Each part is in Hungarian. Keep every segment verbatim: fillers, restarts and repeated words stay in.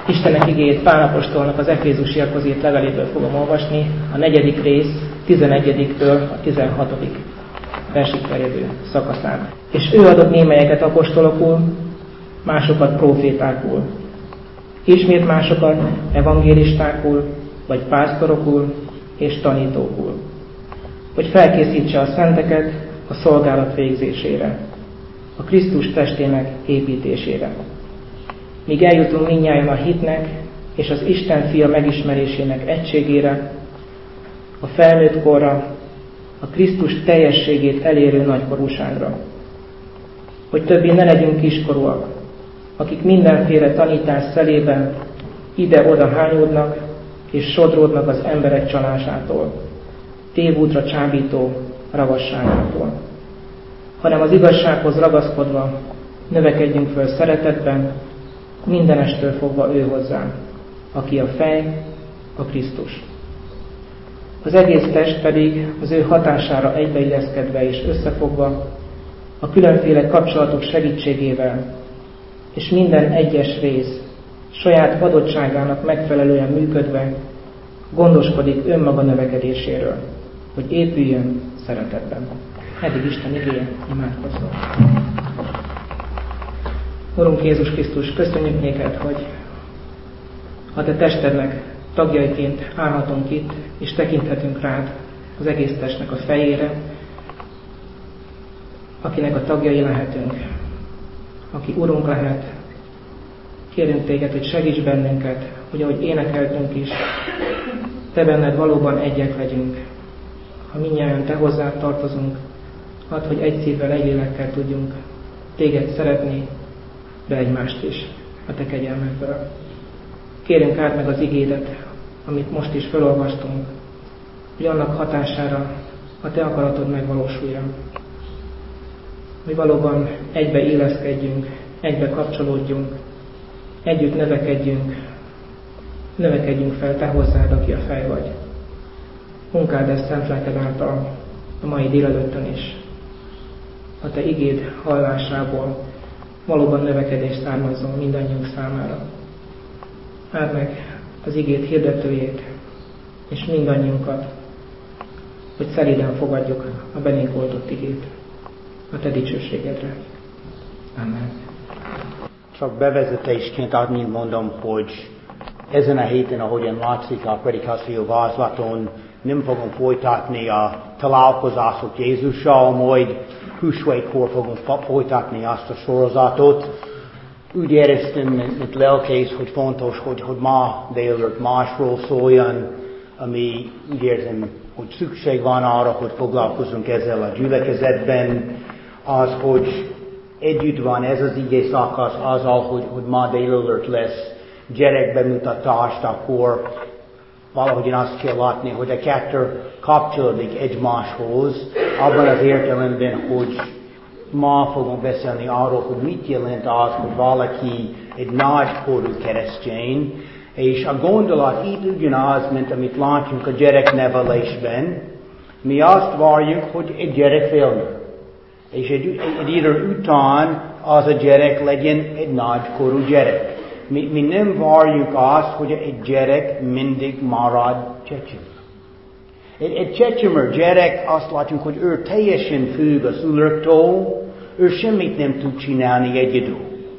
Istennek igéjét Pál apostolnak az Efézusiakhoz írt leveléből fogom olvasni, a negyedik rész tizenegyediktől a tizenhatodik versig terjedő szakaszán. És ő adott némelyeket apostolokul, másokat profétákul, ismét másokat evangélistákul, vagy pásztorokul és tanítókul, hogy felkészítse a szenteket a szolgálat végzésére, a Krisztus testének építésére. Míg eljutunk mindnyájan a hitnek és az Isten fia megismerésének egységére, a felnőtt korra, a Krisztus teljességét elérő nagykorúságra. Hogy többé ne legyünk kiskorúak, akik mindenféle tanítás szelében ide-oda hányódnak és sodródnak az emberek csalásától, tévútra csábító ravasságától, hanem az igazsághoz ragaszkodva növekedjünk föl szeretetben, mindenestől fogva ő hozzá, aki a fej, a Krisztus. Az egész test pedig az ő hatására egybeilleszkedve és összefogva, a különféle kapcsolatok segítségével, és minden egyes rész saját adottságának megfelelően működve, gondoskodik önmaga növekedéséről, hogy épüljön szeretetben. Eddig Isten igéje, imádkozzunk. Urunk Jézus Krisztus, köszönjük néked, hogy a te testednek tagjaiként állhatunk itt, és tekinthetünk rád az egész testnek a fejére, akinek a tagjai lehetünk, aki Urunk lehet. Kérünk téged, hogy segíts bennünket, hogy ahogy énekeltünk is, te benned valóban egyek legyünk. Ha mindnyájan te hozzád tartozunk, add, hogy egy szívvel, egy lélekkel tudjunk téged szeretni, de egymást is a te kegyelmedből. Kérünk át meg az igédet, amit most is felolvastunk, hogy annak hatására a te akaratod megvalósuljon. Hogy valóban egybe illeszkedjünk, egybe kapcsolódjunk, együtt növekedjünk, növekedjünk fel te hozzád, aki a fej vagy. Munkáld ezt szent lelked által a mai délelőttön is. A te igéd hallásából valóban növekedés származzon mindannyiunk számára. Áld meg az igét hirdetőjét és mindannyiunkat, hogy szelíden fogadjuk a belénk oltott igét a te dicsőségedre. Amen. Csak bevezetésként adni mondom, hogy ezen a héten, ahogyan látszik a predikáció vázlaton, nem fogom folytatni a találkozások Jézussal, majd húsvétkor fogom folytatni azt a sorozatot. Úgy éreztem, mint lelkész, hogy fontos, hogy, hogy ma délelőtt másról szóljon, ami úgy érzem, hogy szükség van arra, hogy foglalkozunk ezzel a gyülekezetben, az, hogy együtt van ez az igé szakasz azzal, hogy, hogy ma délelőtt lesz gyerekbemutatást, akkor valahogy én azt kell látni, hogy a kettő kapcsolódik egymáshoz, abban az értelemben, hogy ma fogunk beszélni arról, hogy mit jelent az, hogy valaki egy nagykorú keresztény, és a gondolat itt ugyanaz, mint amit látjuk a gyereknevelésben. Mi azt várjuk, hogy egy gyerek felnő. És egy, egy idő után az a gyerek legyen egy nagykorú gyerek. Mi, mi nem várjuk azt, hogy egy gyerek mindig marad csecsemő. Egy, egy csecsemő gyerek, azt látjuk, hogy ő teljesen függ a szülőktől, ő semmit nem tud csinálni egyedül.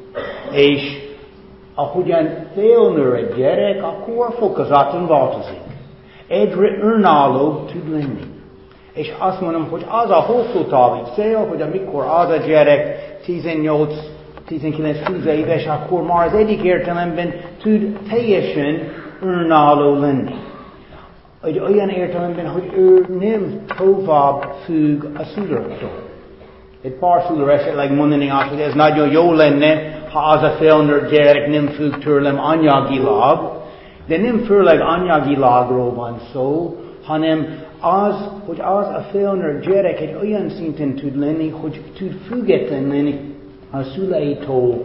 És ahogyan felnő egy gyerek, akkor fokozatlan változik. Egyre önállóbb tud lenni. És azt mondom, hogy az a hosszú távú cél, hogy amikor az a gyerek tizennyolc tizenkilenc húsz éves, akkor már az egyik értelemben tud teljesen önálló lenni. Egy olyan értelemben, hogy ő nem tovább függ a szülőktől. Egy pár szülő esetleg mondani azt, hogy ez nagyon jó lenne, ha az a felnőtt gyerek nem függ tőlem anyagilag, de nem főleg anyagilagról van szó, hanem az, hogy az a felnőtt gyerek egy olyan szinten tud lenni, hogy tud független lenni a szüleitől,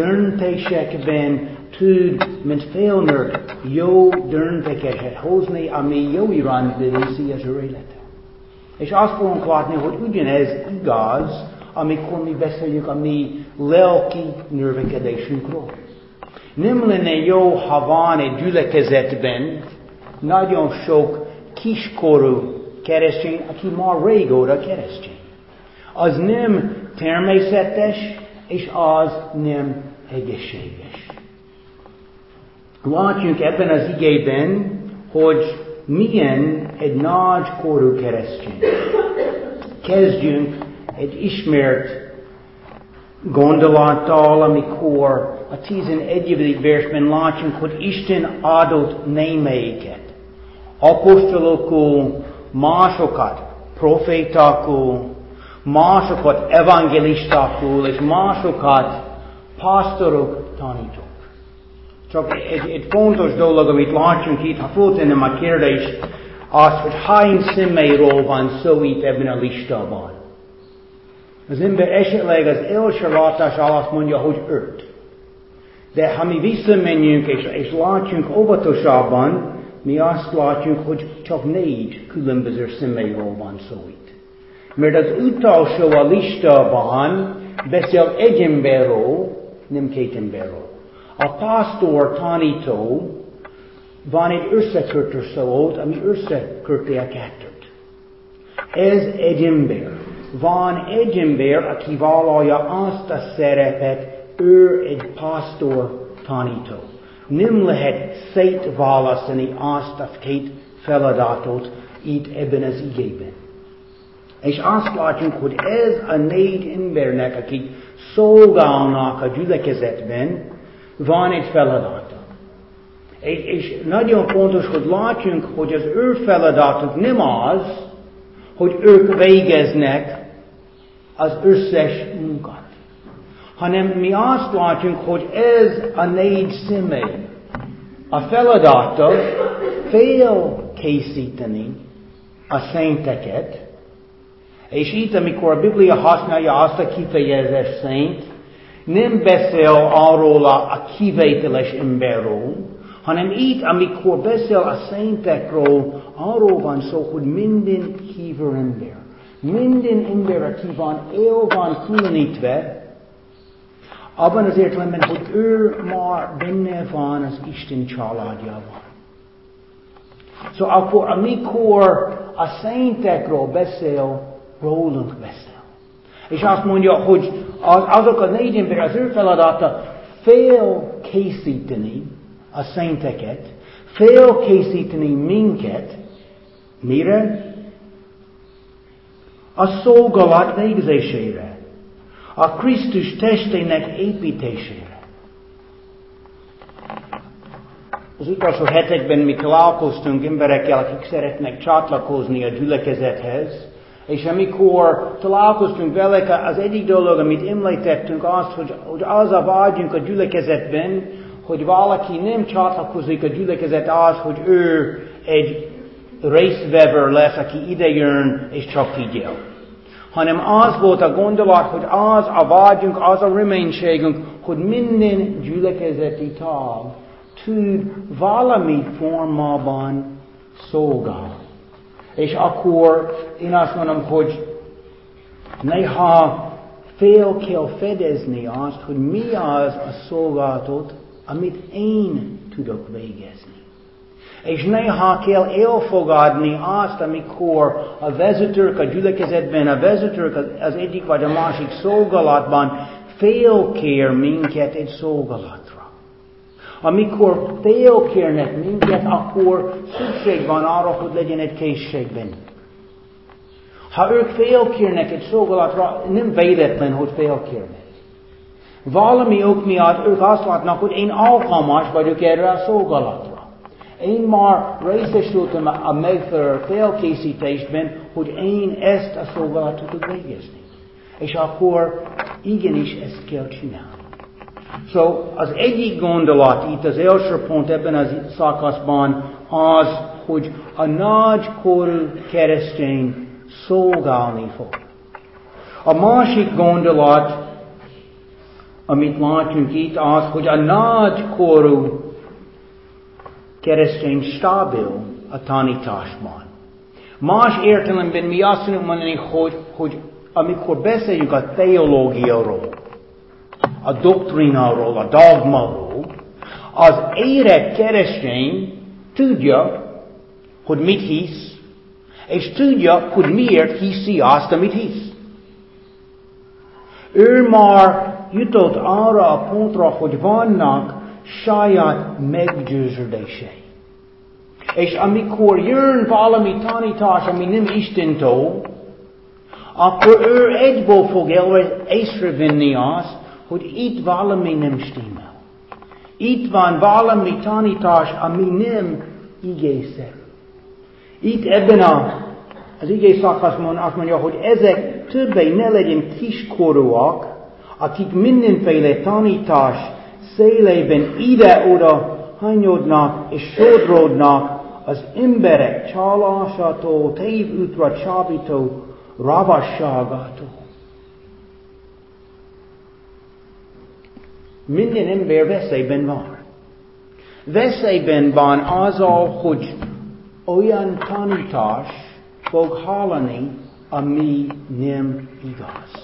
döntésekben tud, mint felnőtt, jó döntéseket hozni, ami jó irányba viszi az ő életet. És azt fogunk látni, hogy ugyanez igaz, amikor mi beszéljük a mi lelki növekedésünkről. Nem lenne jó, ha van egy gyülekezetben nagyon sok kiskorú keresztény, aki már régóta keresztény. Az nem természetes, és az nem egészséges. Látjunk ebben az igében, hogy milyen egy nagy korú keresztény. Kezdjünk egy ismert gondolattal, amikor a tizenegyedik versben látjunk, hogy Isten adott némelyiket. Apostolokul, másokat profétakul, másokat evangelistakul, és másokat pásztorok, tanítók. Csak egy, egy fontos dolog, amit látjunk itt, ha föltennem a kérdést, az, hogy hány személyről van szó itt ebben a listában. Az ember esetleg az első látás alatt mondja, hogy öt. De ha mi visszamenjünk és, és látjunk óvatosabban, mi azt látjuk, hogy csak négy különböző személyről van szó itt. Mert az utolsó a listában beszél egy emberről, nem két emberről. A pásztor tanító van egy összekötő szót, ami összeköti a kettőt. Ez egy ember. Van egy ember, aki vállalja azt a szerepet, ő egy pásztor tanító. Nem lehet szétválasztani azt a két feladatot itt ebben az igében. És azt látjuk, hogy ez a négy embernek, akik szolgálnak a gyülekezetben, van egy feladata. És, és nagyon fontos, hogy látjunk, hogy az ő feladatuk nem az, hogy ők végeznek az összes munkát. Hanem mi azt látjuk, hogy ez a négy személy. A feladata félkészíteni a szenteket, és itt, amikor a Biblia használja azt a kifejezést szent, nem beszél arról a, a kivételes emberről, hanem itt, amikor beszél a szentekről, arról van szó, hogy minden hívő ember, minden ember, aki van, el van különítve, abban az értelemben, hogy ő már benne van az Isten családjában. Szóval akkor, amikor a szentekről beszél, rólunk beszél. És azt mondja, hogy az, azok a négy ember, az ő feladata felkészíteni a szenteket, felkészíteni minket, mire? A szolgálat végzésére. A Krisztus testének építésére. Az utolsó hetekben mi találkoztunk emberekkel, akik szeretnek csatlakozni a gyülekezethez, és amikor találkoztunk velük, az egyik dolog, amit említettünk, az, hogy, hogy az a vágyunk a gyülekezetben, hogy valaki nem csatlakozik a gyülekezet az, hogy ő egy részvevő lesz, aki idejön és csak figyel. Hanem az volt a gondolat, hogy az a vágyunk, az a reménységünk, hogy minden gyülekezeti tag tud valami formában szolgálni. És akkor én azt mondom, hogy néha fél kell fedezni azt, hogy mi az a szolgálatot, amit én tudok végezni. És néha kell elfogadni azt, amikor a vezetők a gyülekezetben, a vezetők az egyik vagy a másik szolgálatban félkér minket egy szolgálatra. Amikor félkérnek minket, akkor szükség van arra, hogy legyen egy készség bennük. Ha ők félkérnek egy szolgálatra, nem véletlen, hogy félkérnek. Valami ok miatt ők azt látnak, hogy én alkalmas vagyok erre a szolgálatra. Én már részesültem a megfelelő felkészítésben, hogy én ezt a szolgálatot tudok végezni. És akkor igenis ezt kell csinálni. Szóval az egyik gondolat itt, az első pont ebben a szakaszban az, hogy a nagykorú keresztény szolgálni fog. A másik gondolat, amit látunk itt, az, hogy a nagykorú keresztény stabil a tanításban. Más értelemben mi azt tudjuk mondani, hogy, hogy amikor beszéljük a teológiáról, a doktrínáról, a dogmáról, Az érett keresztény tudja, hogy mit hisz, és tudja, hogy miért hiszi azt, amit hisz. Ő már jutott arra a pontra, hogy vannak saját meggyőződései. És amikor jön valami tanítás, ami nem Istentől, akkor ő egyből fog észrevenni azt, hogy itt valami nem stimmel. Itt van valami tanítás, ami nem igészerű. Itt ebben a, az igé szakaszban azt mondja, hogy ezek többé ne legyen kiskorúak, akik mindenféle tanítás szélében ide-oda hanyodnak és sodródnak az emberek csalásától, tévútra csábító ravasságától. Minden ember veszélyben van. Veszélyben van azzal, hogy olyan tanítás fog hallani, ami nem igaz.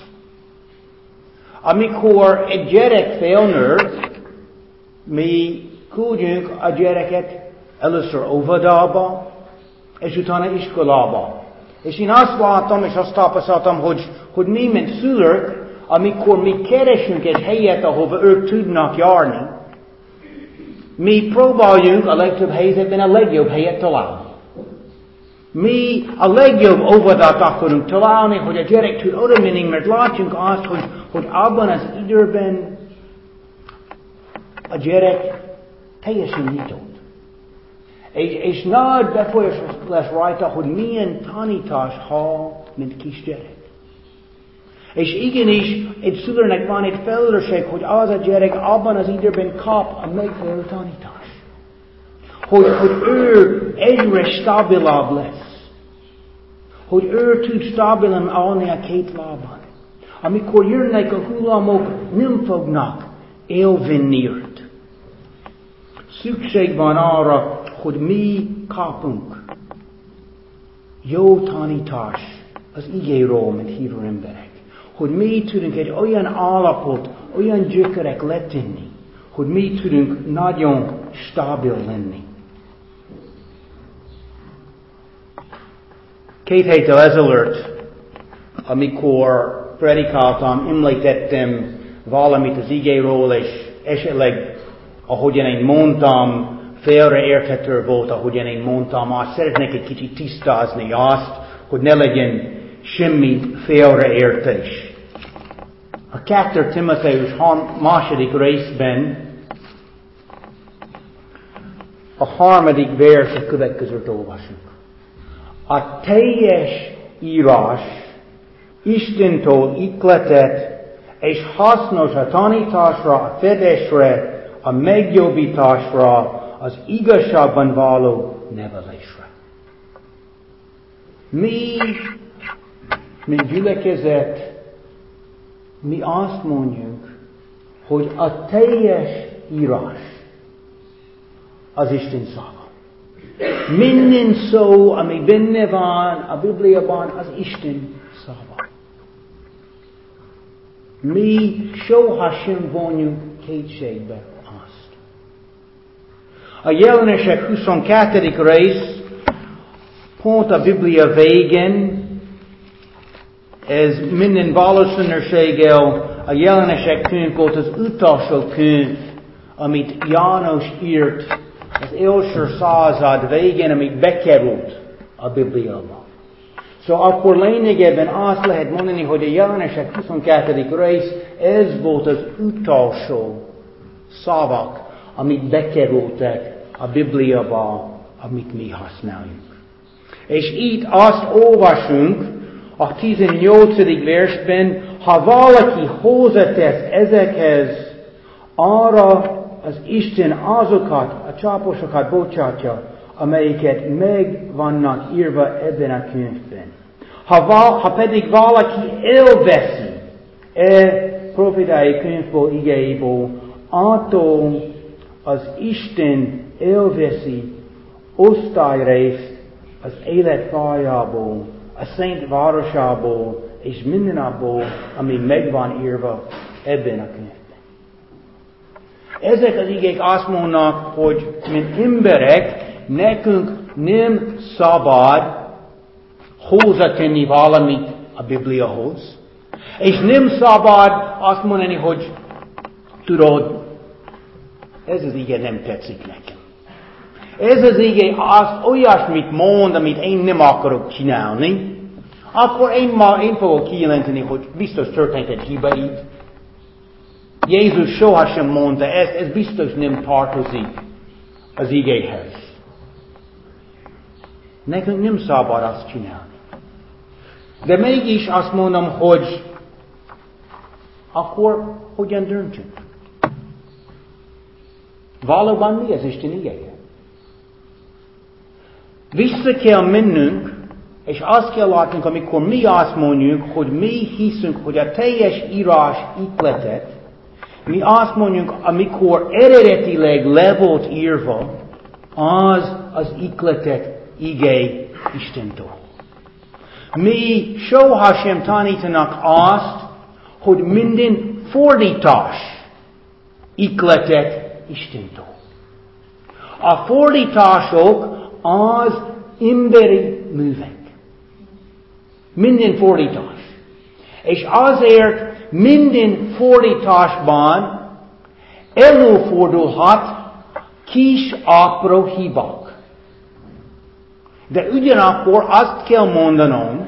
Amikor egy gyerek felnő, mi küldjünk a gyereket először óvodába, és utána iskolába. És én azt láttam, és azt tapasztaltam, hogy, hogy mi, mint szülők, amikor mi keresünk egy helyet, ahova ők tudnak járni, mi próbáljunk a legtöbb helyzetben a legjobb helyet találni. Mi a legjobb óvodát akarunk találni, hogy a gyerek tud oda menni, mert látjunk azt, hogy, hogy abban az időben a gyerek teljesen nyitott. És, és nagy befolyás lesz rajta, hogy milyen tanítás hall, mint kisgyerek. És igenis, egy szülőnek van egy felelősség, hogy az a gyerek abban az időben kap a megfelelő tanítás. Hogy, hogy ő egyre stabilabb lesz. Hogy ő tud stabilan állni a két lábán. Amikor jönnek a hullámok, nem fognak elvinni őt. Szükség van arra, hogy mi kapunk jó tanítás az igéről, mint hívő emberek. Hogy mi tudunk egy olyan állapot, olyan gyökerek letenni, hogy mi tudunk nagyon stabil lenni. Két héttel ezelőtt, amikor predikáltam, említettem valamit az igéről, és esetleg, ahogyan én mondtam, félreérthető volt, ahogyan én mondtam, azt szeretnék egy kicsit tisztázni azt, hogy ne legyen semmi félreértés. A kettő Timotheus második részben a harmadik vers a következőt olvasunk. A teljes írás Istentől ihletett és hasznos a tanításra, a fedésre, a megjobbításra, az igazságban való nevelésre. Mi, mint gyülekezet, mi azt mondjuk, hogy a teljes írás az Isten szava. Minden szó, ami benne van a Bibliában, az Isten szava. Mi soha sem vonjuk kétségbe azt. A Jelenések huszonkettedik rész, pont a Biblia végén, ez minden valószínűséggel a Jelenések könyv volt az utolsó könyv, amit János írt az első század végén, amit bekerült a Bibliába. Szóval akkor lényegében azt lehet mondani, hogy a Jelenések huszonkettedik rész, ez volt az utolsó szavak, amit bekerültek a Bibliába, amit mi használjuk. És itt azt olvasunk a tizennyolcadik versben, ha valaki hozzátesz ezekhez, arra az Isten azokat, a csáposokat bocsátja, amelyeket meg vannak írva ebben a könyvben. Ha, val, ha pedig valaki elveszi e profétai könyvből, igéiből, attól az Isten elveszi osztályrészt az élet fájából, a szent városából, és minden abból, ami meg van írva ebben a könyvben. Ezek az igék azt mondanak, hogy mint emberek, nekünk nem szabad hozzátenni valamit a Bibliahoz, és nem szabad azt mondani, hogy tudod, ez az ige nem tetszik nekem. Ez az ige azt olyasmit mond, amit én nem akarok csinálni, akkor én ma én fogok kijelenteni, hogy biztos történt egy hiba így. Jézus sohasem mondta, ez, ez biztos nem tartozik az igéhez. Nekünk nem szabad azt csinálni. De mégis azt mondom, hogy akkor hogyan döntsünk? Valóban mi az Isten igéje? Vissza kell mennünk, és azt kell látnunk, amikor mi azt mondjuk, hogy mi hiszünk, hogy a teljes írás ihletet, mi azt mondjuk, amikor eredetileg le volt írva, az az ihletet igé Istentől. Mi sohasem tanítanak azt, hogy minden fordítás ihletet Istentől. A fordítások az emberi művek. Minden fordítás. És azért minden fordításban előfordulhat kis apró hibák. De ugyanakkor azt kell mondanom,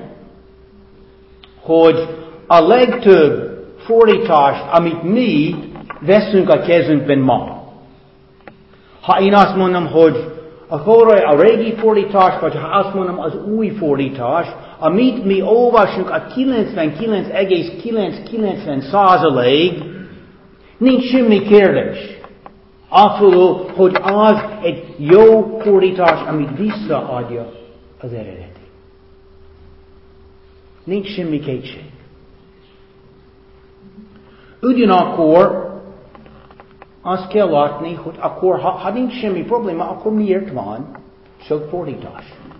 hogy a legtöbb fordítást, amit mi veszünk a kezünkben ma. Ha én azt mondom, hogy akkor a régi fordítás, vagy ha azt mondom az új fordítás, amit mi olvasunk a kilencvenkilenc egész kilencszázkilencven százalék, nincs semmi kérdés. Afölül, hogy az egy jó fordítás, amit visszaadja az eredeti. Nincs semmi kétség. Ugyanakkor azt kell látni, hogy akkor, ha, ha nincs semmi probléma, akkor miért van sok fordítás?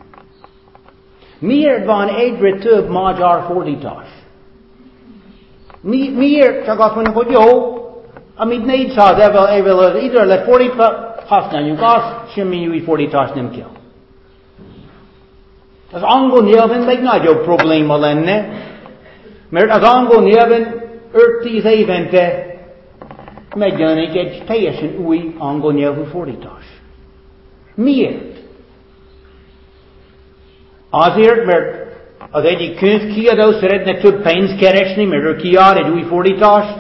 Miért van egyre több magyar fordítás? Mi, miért csak azt mondjuk, hogy jó, amit négyszáz évvel, évvel az időre lett fordítva, használjuk azt, semmi új fordítás nem kell. Az angol nyelven még nagyobb probléma lenne, mert az angol nyelven öt-tíz évente megjelenik egy teljesen új angol nyelvű fordítás. Miért? Azért, mert az egyik könyvkiadó szeretne több pénzt keresni, mert ő kiad egy új fordítást.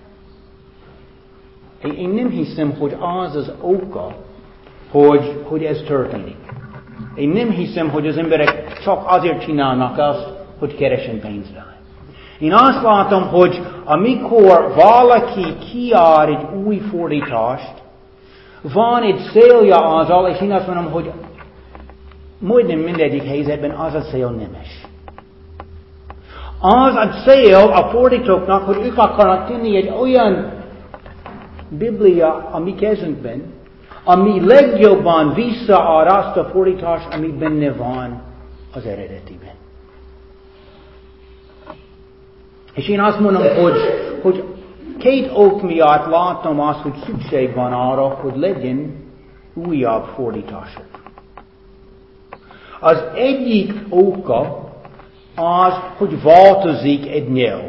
Én nem hiszem, hogy az az oka, hogy, hogy ez történik. Én nem hiszem, hogy az emberek csak azért csinálnak azt, hogy keresen pénzt rá. Én azt látom, hogy amikor valaki kiad egy új fordítást, van egy célja azzal, és én azt mondom, hogy majdnem mindegyik helyzetben az a cél nemes. Az a cél a fordítóknak, hogy ők akarnak tenni egy olyan Biblia a mi kezünkben, ami legjobban visszaad azt a fordítást, ami benne van az eredetiben. És én azt mondom, hogy, hogy két ok miatt látom azt, hogy szükség van arra, hogy legyen újabb fordítások. Az egyik oka az, hogy változik egy nyelv.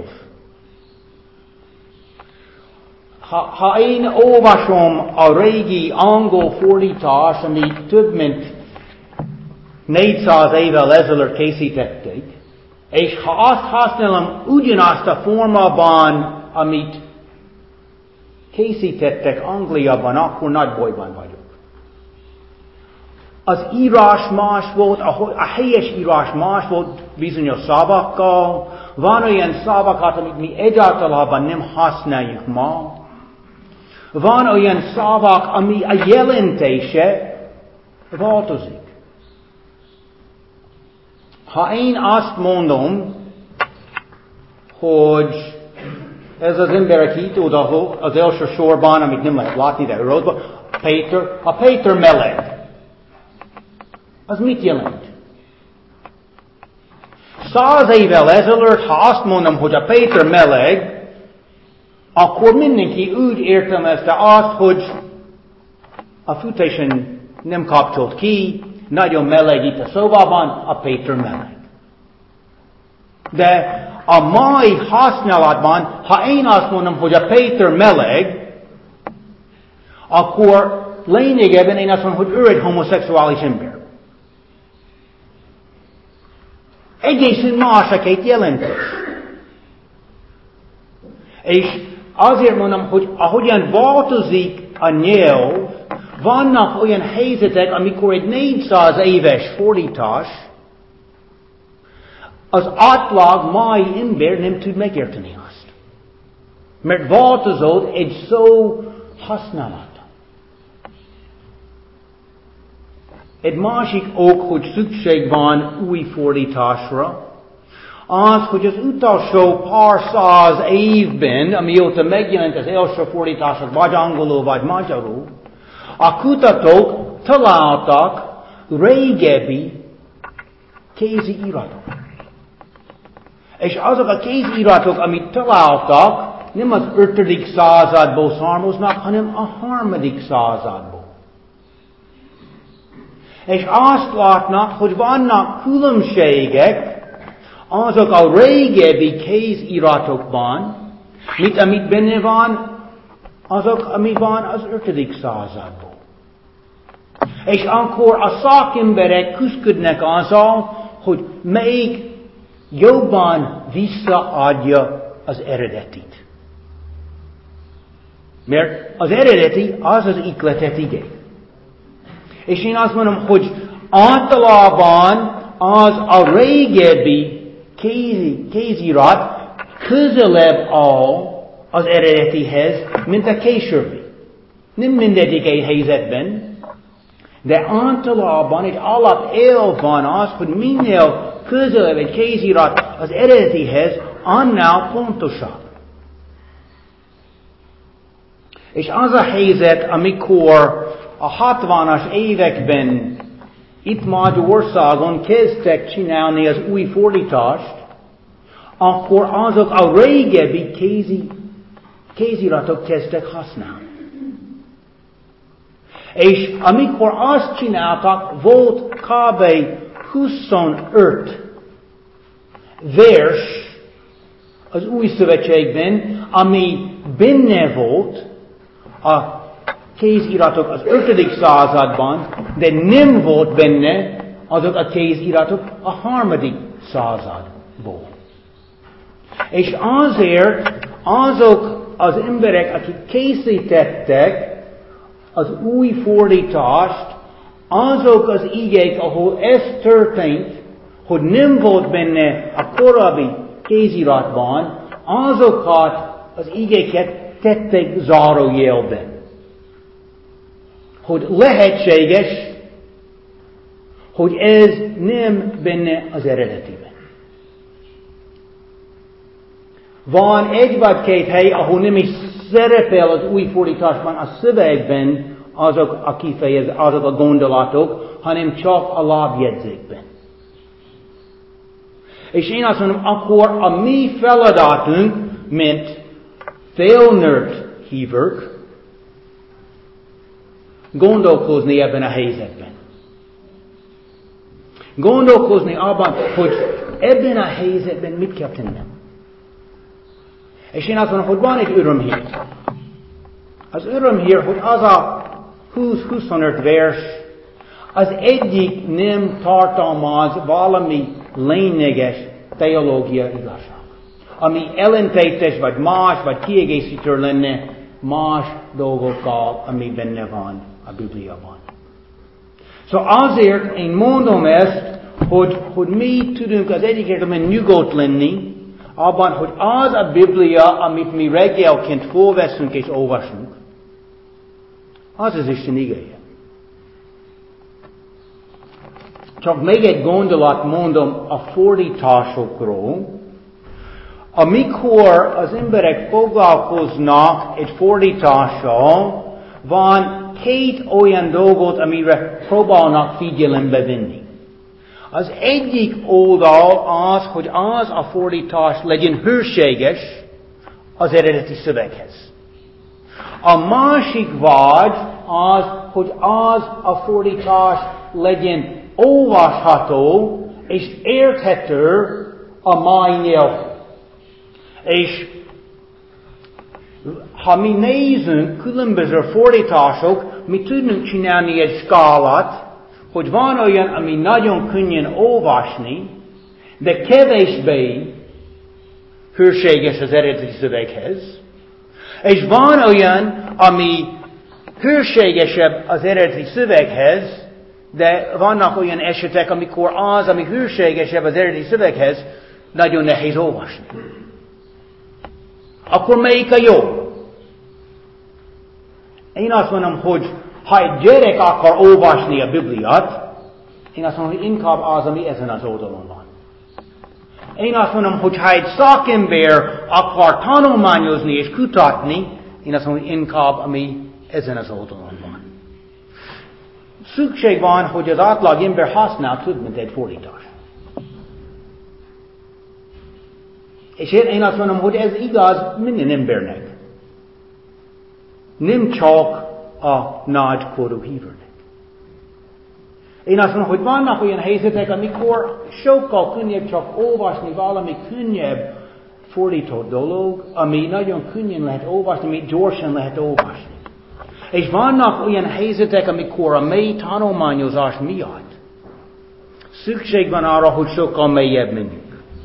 Ha, ha én olvasom a régi angol fordítás, ami több mint négyszáz évvel ezelőtt készítették, és ha azt használom ugyanazt a formában, amit készítettek Angliában, akkor nagy bajban vagyok. Az írás más volt, a helyes írás más volt bizonyos szavakkal. Van olyan szavakat, amit mi egyáltalán nem használjuk ma. Van olyan szavak, ami a jelentése változik. Ha én azt mondom, hogy ez az ember, aki itt oda az első sorban, amit nem lehet látni, de ródban, Péter, a Péter meleg. Az mit jelent? Száz évvel ezelőtt, ha azt mondom, hogy a Péter meleg, akkor mindenki úgy értelmezte azt, hogy a fűtésen nem kapcsolt ki, nagyon meleg itt a szobában, a Péter meleg. De a mai használatban, ha én azt mondom, hogy a Péter meleg, akkor lényegében én azt mondom, hogy ő egy homoszexuális ember. Egészen más a két jelentés. És azért mondom, hogy ahogyan változik a nyelv, vannak olyan helyzetek, amikor egy négyszáz éves fordítás, az átlag mai ember nem tud megérteni azt. Mert változott egy szó használata. Egy másik ok, hogy szükség van új fordításra, az, hogy az utolsó pár száz évben, amióta megjelent az első fordítások, vagy angolul, vagy magyarul, a kutatók találtak régebbi kézi iratok. És azok a kézi iratok, amit találtak, nem az ötödik századból származnak, hanem a harmadik századból. És azt látnak, hogy vannak különbségek azok a régebbi kéziratokban, mint amit benne van, azok, ami van az ötödik századból. És akkor a szakemberek küzdködnek azzal, hogy még jobban visszaadja az eredetit. Mert az eredeti az az ihletet ige. És én azt mondom, hogy általában az a régebbi kézi, kézirat közelebb áll az eredetihez, mint a későbbi. Nem mindegyik egy helyzetben, de általában egy alapelv van az, hogy minél közelebb egy kézirat az eredetihez, annál pontosabb. És az a helyzet, amikor a hatvanas években itt Magyarországon kezdtek csinálni az új fordítást, akkor azok a régebbi kézi, kéziratok kezdtek használni. És amikor azt csináltak, volt kb. huszonöt vers az új szövetségben, ami benne volt a kéziratok az ötödik században, de nem volt benne azok a kéziratok a harmadik századból. És azért azok az emberek, akik készítettek az új fordítást, azok az igék, ahol ez történt, hogy nem volt benne a korábbi kéziratban, azokat az igéket tettek zárójelben. Hogy lehetséges, hogy ez nem benne az eredetiben. Van egy vagy két hely, ahol nem is szerepel az új fordításban, a szövegben azok a kifejez, azok a gondolatok, hanem csak a lábjegyzékben. És én azt mondom, akkor a mi feladatunk, mint felnőtt hívők, gondolkozni ebben a helyzetben. Gondolkozni abban, hogy ebben a helyzetben mit kell tennem. És én azt mondom, hogy van egy örömhír. Az örömhír, hogy az a húsz-huszonöt vers, az egyik nem tartalmaz valami lényeges teológia igazság. Ami ellentétes, vagy más, vagy kiegészítő lenne más dolgokkal, ami benne van a Bibliában. Szóval azért én mondom ezt, hogy, hogy mi tudunk az egyik értelemben nyugodt lenni, abban, hogy az a Biblia, amit mi reggelként fölveszünk és olvasunk, az az Isten igéje. Csak még egy gondolat mondom a fordításokról. Amikor az emberek foglalkoznak egy fordítással, van két olyan dolgot, amire próbálnak figyelembe venni. Az egyik oldal az, hogy az a fordítás legyen hűséges, az eredeti szöveghez. A másik vágy az, hogy az a fordítás legyen olvasható és érthető a mai nyelven. És ha mi nézünk különböző fordítások, mi tudunk csinálni egy skálát, hogy van olyan, ami nagyon könnyen olvasni, de kevésbé hűséges az eredeti szöveghez, és van olyan, ami hűségesebb az eredeti szöveghez, de vannak olyan esetek, amikor az, ami hűségesebb az eredeti szöveghez, nagyon nehéz olvasni. Akkor melyik a jó? Én azt mondom, hogy ha egy gyerek akar olvasni a Bibliát, én azt mondom, hogy inkább az, ami ezen az oldalon van. Én azt mondom, hogy ha egy szakember akar tanulmányozni és kutatni, én azt mondom, hogy inkább, ami ezen az oldalon van. Szükség van, hogy az átlag ember használ több, mint egy fordítás. És én azt mondom, hogy ez igaz minden embernek. Nem csak a nagykorú hívőnek. Én azt mondom, hogy vannak olyan helyzetek, amikor sokkal könnyebb csak olvasni valami könnyebb fordított dolog, ami nagyon könnyen lehet olvasni, ami gyorsan lehet olvasni. És vannak olyan helyzetek, amikor a mély tanulmányozás miatt szükség van arra, hogy sokkal mélyebb menjünk.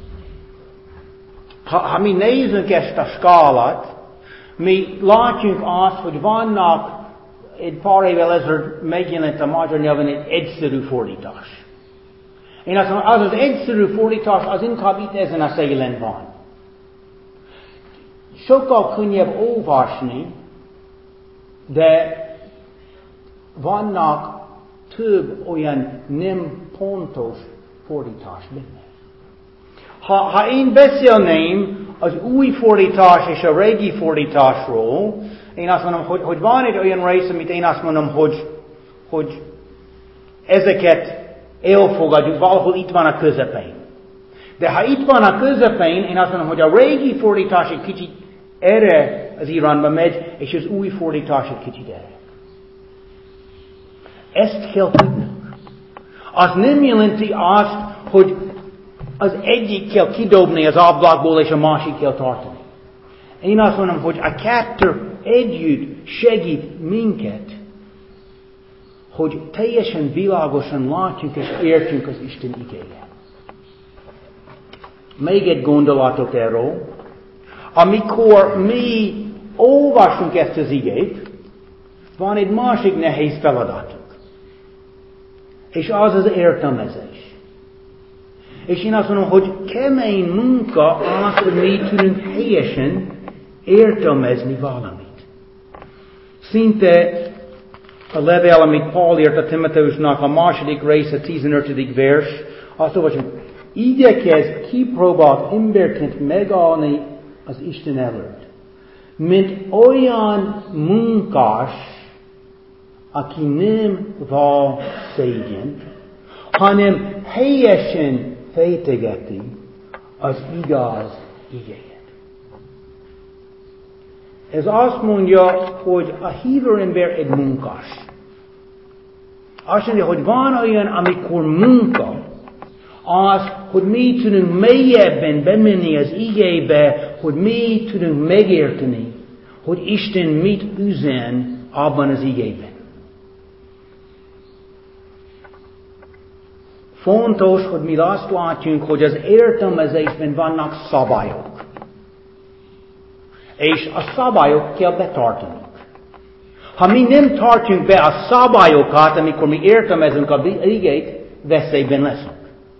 Ha, ha mi nézzük ezt a skálát, mi látjuk azt, hogy vannak egy pár évvel ezelőtt megjelent a magyar nyelven egy egyszerű fordítás. Én azt mondom, az az egyszerű fordítás, az inkább itt ezen a szélen van. Sokkal könnyebb olvasni, de vannak több olyan nem pontos fordítás benne. Ha, ha én beszélném az új fordítás és a régi fordításról, én azt mondom, hogy, hogy van egy olyan rész, amit én azt mondom, hogy, hogy ezeket elfogadjuk, valahol itt van a közepén. De ha itt van a közepén, én azt mondom, hogy a régi fordítás egy kicsit erre az irányba megy, és az új fordítás egy kicsit erre. Ezt kell tudnunk. Az nem jelenti azt, hogy az egyik kell kidobni az ablakból, és a másik kell tartani. Én azt mondom, hogy a kettő együtt segít minket, hogy teljesen világosan látjuk és értjük az Isten igéjét. Még egy gondolatot erről. Amikor mi olvasunk ezt az igét, van egy másik nehéz feladatunk. És az az értelmezés. És én azt mondom, hogy kemény munka az, hogy mi tudunk helyesen értelmezni valamit. Szinte a levél, amit Paul írt a Timoteusnak, a második része, tizenötödik vers, azt olvasom, igyekezz kipróbált emberként megállni az Isten előtt, mint olyan munkás, aki nem vall szégyent, hanem helyesen fejtegeti az igaz igényt. Ez azt mondja, hogy a hívő ember egy munkás. Azt mondja, hogy van olyan, amikor munka, az, hogy mi tudunk mélyebben bemenni az igébe, hogy mi tudunk megérteni, hogy Isten mit üzen abban az igében. Fontos, hogy mi azt látjunk, hogy az értelmezésben vannak szabályok. És a szabályok kell betartanunk. Ha mi nem tartjuk be a szabályokat, amikor mi értelmezünk a igét, veszélyben leszünk.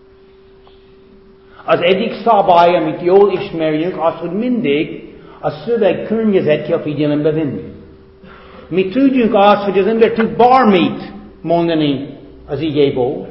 Az egyik szabály, amit jól ismerjünk, az, hogy mindig a szöveg környezet kell figyelembe venni. Mi tudjunk azt, hogy az ember tud bármit mondani az igéből.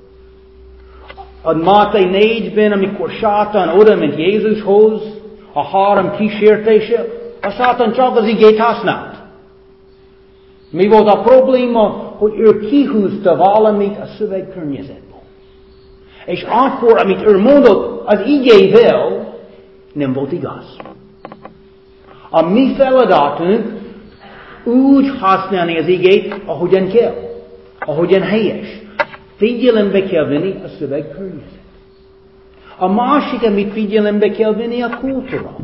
A Máté négyben, amikor Sátán oda ment Jézushoz, a három kísértése, a Sátán csak az igét használt. Mi volt a probléma? Hogy ő kihúzta valamit a szöveg környezetből. És akkor, amit ő mondott az igével, nem volt igaz. A mi feladatunk úgy használni az igét, ahogyan kell, ahogyan helyes. Figyelembe kell venni a szövegkörnyezet. A másik, amit figyelembe kell venni, a kultúra.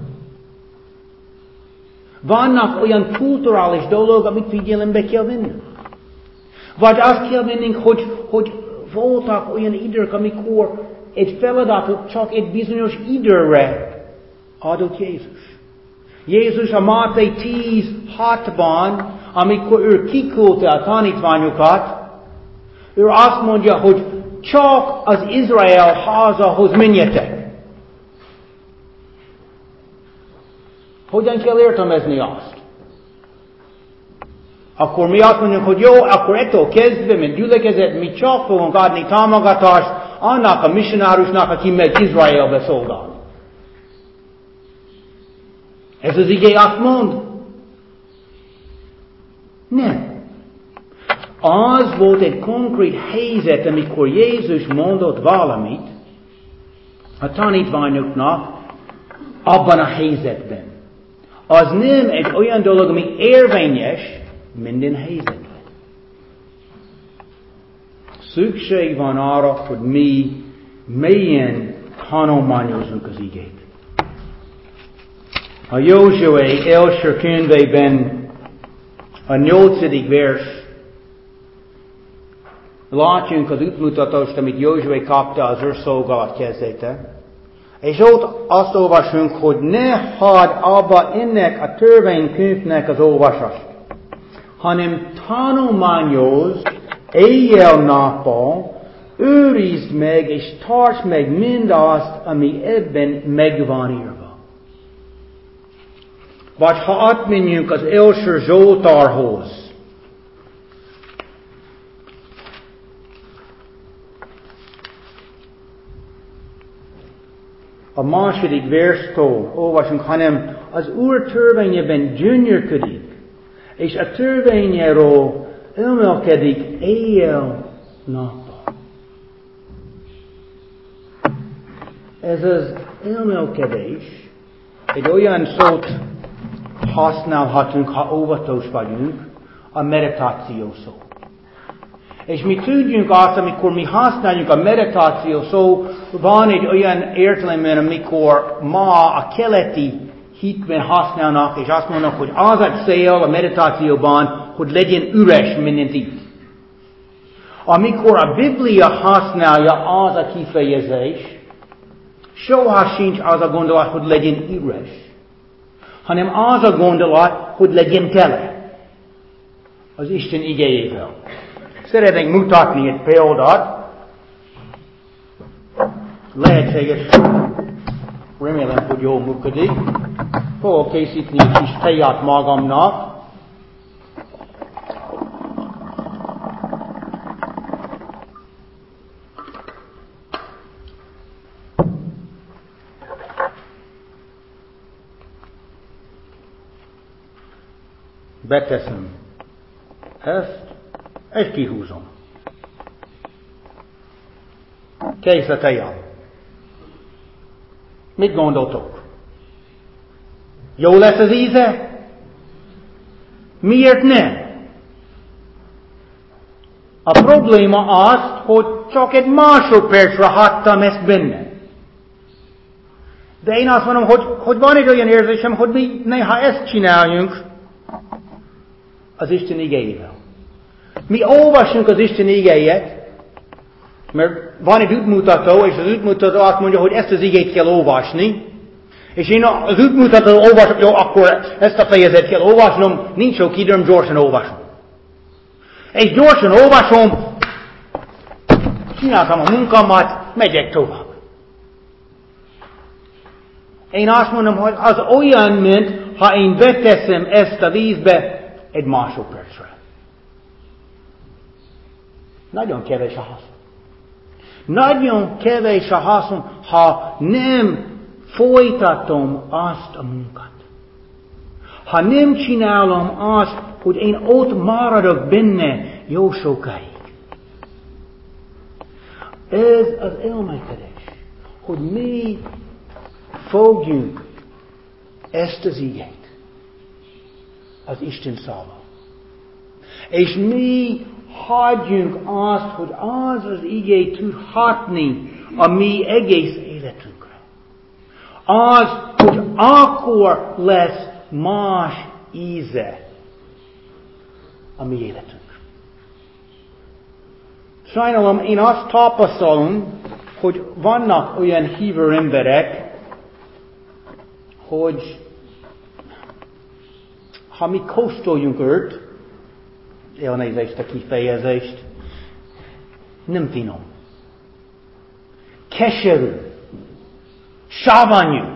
Vannak olyan kulturális dolgok, amit figyelembe kell venni. Vagy azt kell vennünk, hogy, hogy voltak olyan idők, amikor egy feladatot csak egy bizonyos időre adott Jézus. Jézus a Máté tíz hatban, amikor ő kiküldte a tanítványokat, ő azt mondja, hogy csak az Izrael házához menjetek. Hogyan kell értelmezni azt? Akkor mi azt mondjuk, hogy jó, akkor ettől kezdve, mint gyülekezet, mi csak fogunk adni támogatást annak a missionárusnak, aki megy Izraelbe szolgálni. Ez az ige azt mond? Nem. Az volt egy konkrét helyzet, amikor Jézus mondott valamit a tanítványoknak abban a helyzetben. Az nem egy olyan dolog, ami érvényes minden helyzetben. Szükség van arra, hogy mi mélyen tanulmányozzunk az igét. A Józsué első könyvében a nyolcadik vers látjunk az útmutatást, amit Józsué kapta az ő szolgálat kezdete. És ott azt olvasunk, hogy ne hadd abba ennek a törvénykönyvnek az olvasást, hanem tanulmányozd éjjel-nappal, őrizd meg és tartsd meg mindazt, ami ebben meg van írva. Vagy ha átmenjünk az első Zsoltárhoz, a második verstől olvasunk, hanem az Úr törvényében gyönyörködik, és a törvényéről emelkedik éjjel-nappal. Ez az emelkedés egy olyan szót használhatunk, ha óvatos vagyunk, a meditáció szó. És mi tudjunk azt, amikor mi használjuk a meditáció szó, van egy olyan értelemben, amikor ma a keleti hitben használnak, és azt mondanak, hogy az a cél a meditációban, hogy legyen üres mindent itt. Amikor a Biblia használja az a kifejezés, soha sincs az a gondolat, hogy legyen üres, hanem az a gondolat, hogy legyen tele az Isten igéjével. Szeretnénk mutatni egy példát. Lehetséges, remélem, hogy jól működik. Fogok készíteni egy kis teját magamnak. Beteszem ezt, és kihúzom. Kész a tejam. Mit gondoltok? Jó lesz az íze? Miért nem? A probléma az, hogy csak egy másodpercre hagytam ezt benne. De én azt mondom, hogy, hogy van egy olyan érzésem, hogy mi néha ezt csináljunk az Isten igéjével. Mi olvasunk az Isten igéjét, mert van egy útmutató, és az útmutató azt mondja, hogy ezt az igét kell olvasni, és én az útmutató olvasom, jó, akkor ezt a fejezetet kell olvasnom, nincs sok időm, gyorsan olvasom. És gyorsan olvasom, csináltam a munkámat, megyek tovább. Én azt mondom, hogy az olyan, mint ha én beteszem ezt a vízbe egy másodpercre. Nagyon kevés a haszon. Nagyon kevés a haszon, ha nem folytatom azt a munkát. Ha nem csinálom azt, hogy én ott maradok benne jó sokáig. Ez az elmélkedés, hogy mi fogjunk ezt az igét. az Isten szava. És mi hagyjunk azt, hogy az az igé tud hatni a mi egész életünkre. Az, hogy akkor lesz más íze a mi életünk. Sajnálom, én azt tapasztalom, hogy vannak olyan hívő emberek, hogy ha mi kóstoljunk őt, elnézést a kifejezést, nem finom. Keserű. Savanyú.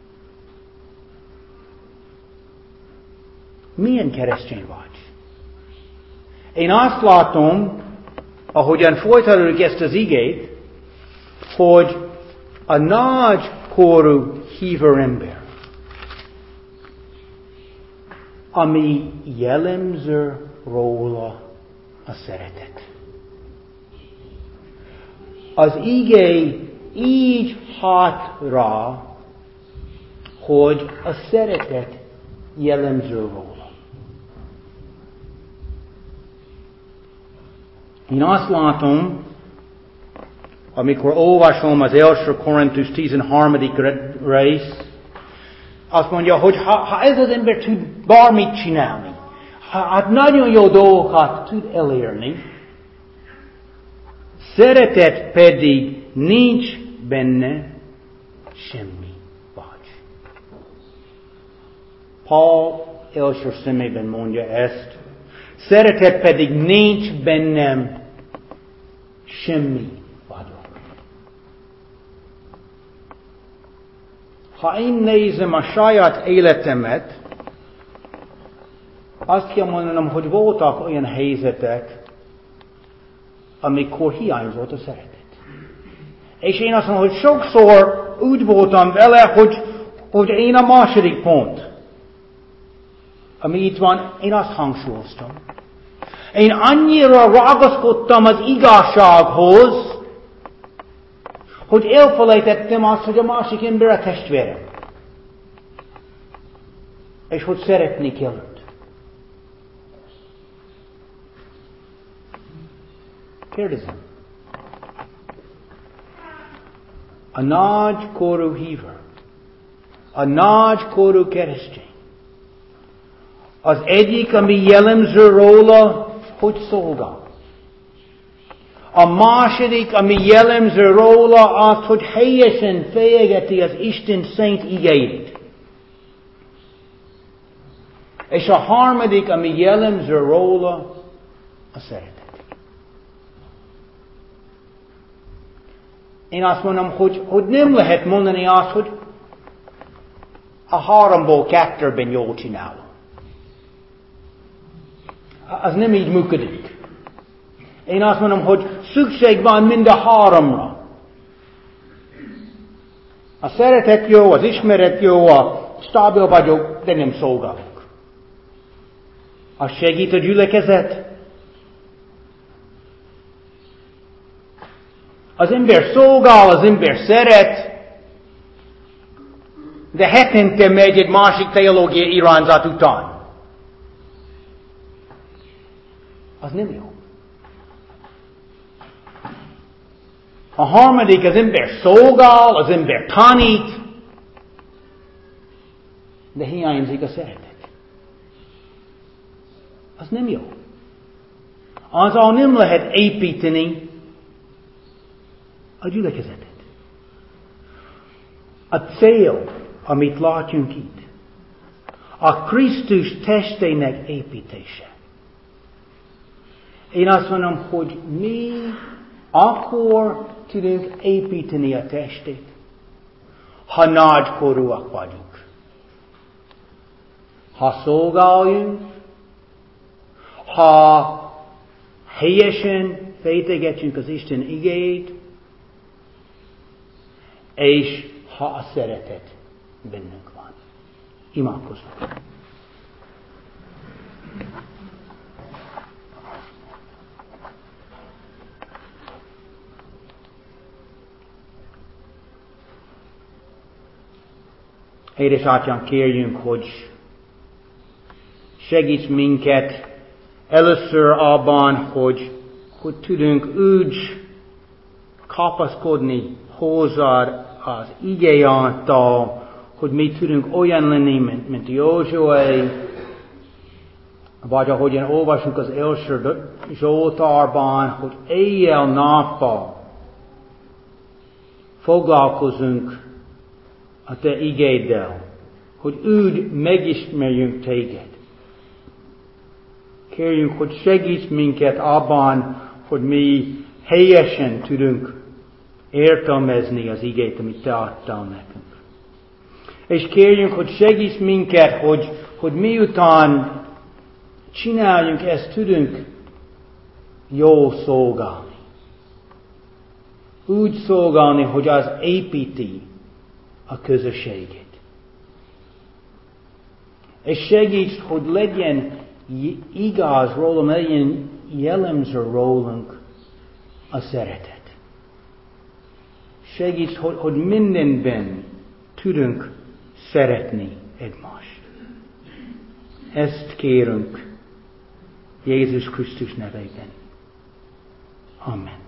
Milyen keresztény vagy? Én azt látom, ahogyan folytatjuk ezt az igét, hogy a nagy korú hívő ember, ami jellemző róla a szeretet. Az igé így hat rá, hogy a szeretet jellemző róla. Én azt látom, amikor olvasom az első Korintus tizenharmadik rész, azt mondja, hogy ha, ha ez az ember tud bármit csinálni, ha hát nagyon jó dolgokat tud elérni, szeretet pedig nincs benne, semmi vagy. Paul első szemében mondja ezt, szeretet pedig nincs bennem, semmi vagyok. Ha én nézem a saját életemet, azt kell mondanom, hogy voltak olyan helyzetek, amikor hiányzott a szeretet. És én azt mondom, hogy sokszor úgy voltam vele, hogy, hogy én a második pont, ami itt van, én azt hangsúlyoztam. Én annyira ragaszkodtam az igazsághoz, hogy elfelejtettem azt, hogy a másik ember a testvérem. És hogy szeretni kell őt. Kérdezem. A nagy korú hívő, a nagy korú keresztény, az egyik, ami jellemző róla, hogy szolgál. A második, ami jellemző róla, az, hogy helyesen fejegeti az Isten szent igéjét. És a harmadik, ami jellemző róla, a szeretet. Én azt mondom, hogy, hogy nem lehet mondani azt, hogy a háromból kettőben jól csinálom. Az nem így működik. Én azt mondom, hogy szükség van mind a háromra. A szeretet jó, az ismeret jó, a stabil vagyok, de nem szolgálok. Az segít a gyülekezet. Az ember szolgál, az ember szeret, de hetente megy egy másik teológiai irányzat után. Az nem jó. A harmadik, az ember szolgál, az ember tanít, de hiányzik a szeretet. Az nem jó. Azzal nem lehet építeni a gyülekezetet. A cél, amit látjunk itt, a Krisztus testének építése. Én azt mondom, hogy mi akkor tudunk építeni a testét, ha nagykorúak vagyunk. Ha szolgáljunk, ha helyesen fejtegetjünk az Isten igéjét, és ha a szeretet bennünk van. Imádkozzunk. Édesatyánk, kérjünk, hogy segíts minket először abban, hogy, hogy tudunk úgy kapaszkodni hozzád az ige által, hogy mi tudunk olyan lenni, mint, mint Józsué, vagy ahogyan olvasunk az első Zsoltárban, hogy éjjel-nappal foglalkozunk a te igéddel, hogy úgy megismerjünk téged. Kérjünk, hogy segíts minket abban, hogy mi helyesen tudunk értelmezni az igét, amit te adtál nekünk. És kérjünk, hogy segíts minket, hogy, hogy miután csináljunk ezt, tudunk jól szolgálni. Úgy szolgálni, hogy az építi a közösséget. És segíts, hogy legyen igaz rólunk, legyen jellemző rólunk a szeretet. Segíts, hogy, hogy mindenben tudunk szeretni egymást. Ezt kérünk Jézus Krisztus nevében. Amen.